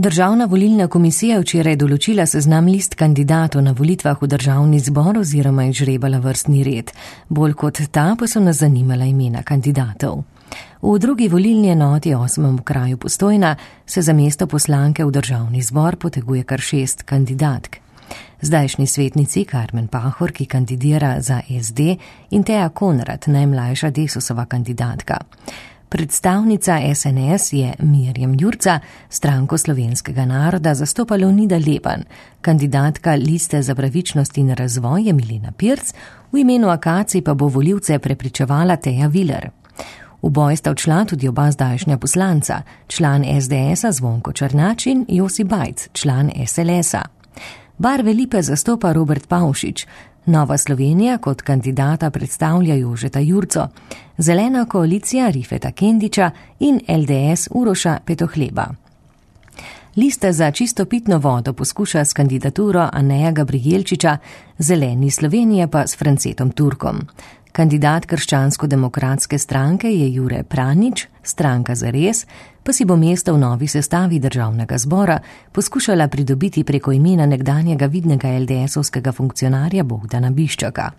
Državna volilna komisija včeraj določila seznam list kandidatov na volitvah v državni zbor oziroma izžrebala vrstni red. Bolj kot ta pa so nas zanimala imena kandidatov. V drugi volilni enoti 8. okraju Postojna se za mesto poslanke v državni zbor poteguje kar 6 kandidatk. Zdajšnji svetnici Karmen Pahor, ki kandidira za SD, in Teja Konrad, najmlajša Desusova kandidatka. Predstavnica SNS je Mirjam Jurca, stranko slovenskega naroda zastopa Leonida Leban, kandidatka Liste za pravičnost in razvoj je Milena Pirc, v imenu Akacij pa bo volivce prepričevala Teja Viler. V boj sta odšla tudi oba zdajšnja poslanca, član SDS-a Zvonko Černač in Josip Bajc, član SLS-a. Barve Lipe zastopa Robert Pavšič, Nova Slovenija kot kandidata predstavlja Jožeta Jurco, Zelena koalicija Rifeta Kendiča in LDS Uroša Petohleba. Lista za čisto pitno vodo poskuša s kandidaturo Aneja Gabrijelčiča, Zeleni Slovenije pa s Francetom Turkom. Kandidat Krščansko-demokratske stranke je Jure Pranič, stranka Zares, pa si bo mesto v novi sestavi državnega zbora poskušala pridobiti preko imena nekdanjega vidnega LDS-ovskega funkcionarja Bogdana Biščaka.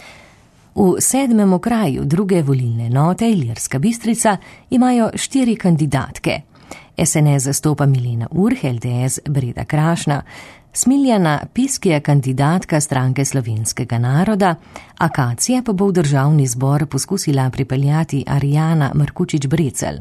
V 7. okraju druge volilne enote Ilirska Bistrica imajo 4 kandidatke. SNS zastopa Milena Urh, LDS Breda Krašna, Smiljana Pisk je kandidatka stranke slovenskega naroda, Akacije pa bo v državni zbor poskusila pripeljati Arijana Markučič-Brecelj.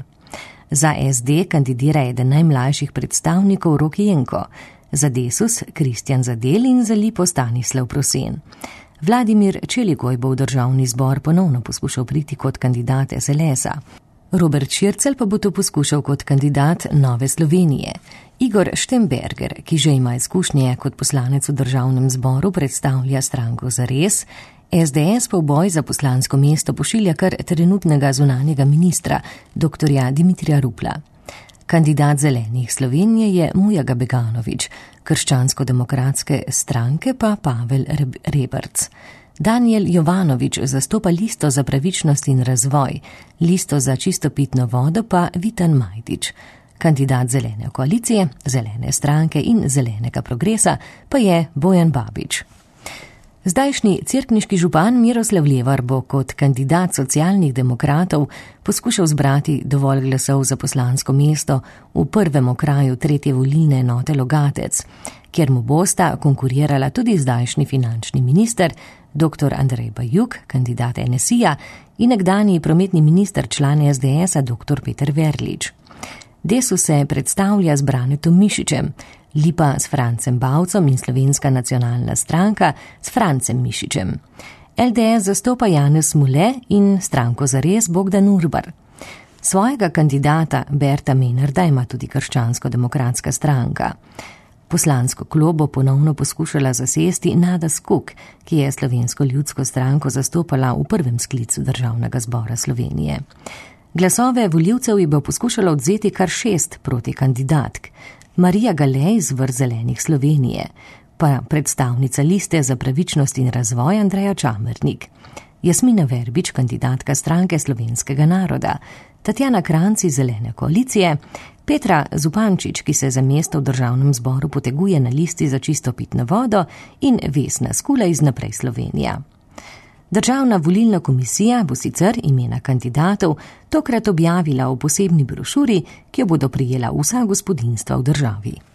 Za SD kandidira eden najmlajših predstavnikov Roki Jenko, za Desus Kristjan Zadel in za Lipo Stanislav Prosen. Vladimir Čeligoj bo v državni zbor ponovno poskušal priti kot kandidat SLS-a. Robert Šircelj pa bo to poskušal kot kandidat Nove Slovenije. Igor Štemberger, ki že ima izkušnje kot poslanec v državnem zboru, predstavlja stranko Zares, SDS pa v boj za poslansko mesto pošilja kar trenutnega zunanjega ministra, dr. Dimitrija Rupla. Kandidat Zelenih Slovenije je Mujaga Beganović, Krščansko-demokratske stranke pa Pavel Reberc. Daniel Jovanović zastopa Listo za pravičnost in razvoj, Listo za čisto pitno vodo pa Vitan Majdič. Kandidat Zelene koalicije, Zelene stranke in Zelenega progresa pa je Bojan Babič. Zdajšnji cerkniški župan Miroslav Levar bo kot kandidat socialnih demokratov poskušal zbrati dovolj glasov za poslansko mesto v 1. okraju 3. volilne enote Logatec, kjer mu bosta konkurirala tudi zdajšnji finančni minister dr. Andrej Bajuk, kandidat NSI-ja, in nekdanji prometni minister član SDS-a dr. Peter Verlič. Desus se predstavlja z Branetom Mišičem, Lipa s Francem Bavcom in Slovenska nacionalna stranka s Francem Mišičem. LDS zastopa Janez Mule in stranko Zares Bogdan Urbar. Svojega kandidata Berta Menarda ima tudi Krščansko-demokratska stranka. Poslansko klop bo ponovno poskušala zasesti Nada Skok, ki je Slovensko ljudsko stranko zastopala v prvem sklicu državnega zbora Slovenije. Glasove volivcev ji bo poskušala odzeti kar 6 proti kandidatk. Marija Galej iz vrst Zelenih Slovenije, pa predstavnica Liste za pravičnost in razvoj Andreja Čamernik. Jasmina Verbič, kandidatka stranke slovenskega naroda, Tatjana Kranci iz Zelene koalicije, Petra Zupančič, ki se za mesto v državnem zboru poteguje na listi za čisto pitno vodo, in Vesna Skula iz Naprej Slovenija. Državna volilna komisija bo sicer imena kandidatov tokrat objavila v posebni brošuri, ki jo bodo prijela vsa gospodinjstva v državi.